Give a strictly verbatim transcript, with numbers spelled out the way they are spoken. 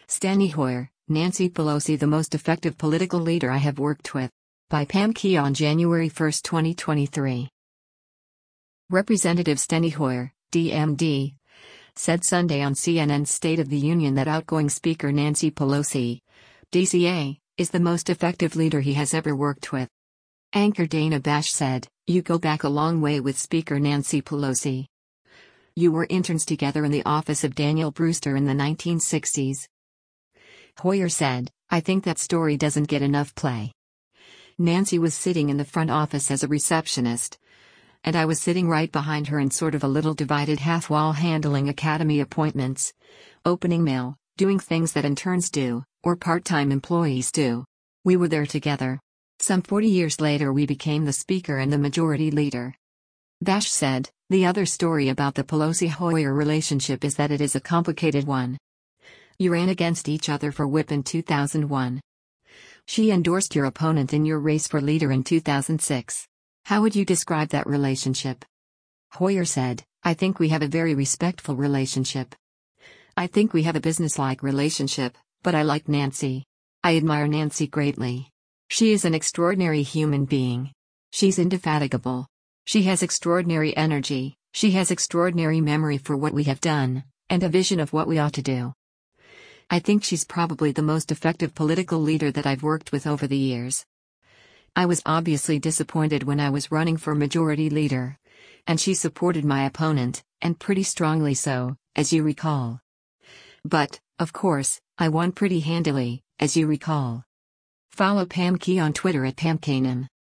Steny Hoyer, Nancy Pelosi, the most effective political leader I have worked with. By Pam Key on January first, twenty twenty-three. Representative Steny Hoyer, D M D, said Sunday on C N N's State of the Union that outgoing Speaker Nancy Pelosi, D C A, is the most effective leader he has ever worked with. Anchor Dana Bash said, "You go back a long way with Speaker Nancy Pelosi. You were interns together in the office of Daniel Brewster in the nineteen sixties. Hoyer said, "I think that story doesn't get enough play. Nancy was sitting in the front office as a receptionist, and I was sitting right behind her in sort of a little divided half while handling academy appointments, opening mail, doing things that interns do, or part-time employees do. We were there together. Some forty years later we became the Speaker and the Majority Leader." Bash said, "The other story about the Pelosi-Hoyer relationship is that it is a complicated one. You ran against each other for whip in two thousand one. She endorsed your opponent in your race for leader in two thousand six. How would you describe that relationship?" Hoyer said, "I think we have a very respectful relationship. I think we have a businesslike relationship, but I like Nancy. I admire Nancy greatly. She is an extraordinary human being. She's indefatigable. She has extraordinary energy, she has extraordinary memory for what we have done, and a vision of what we ought to do. I think she's probably the most effective political leader that I've worked with over the years. I was obviously disappointed when I was running for Majority Leader, and she supported my opponent, and pretty strongly so, as you recall. But, of course, I won pretty handily, as you recall." Follow Pam Key on Twitter at Pam Kanem.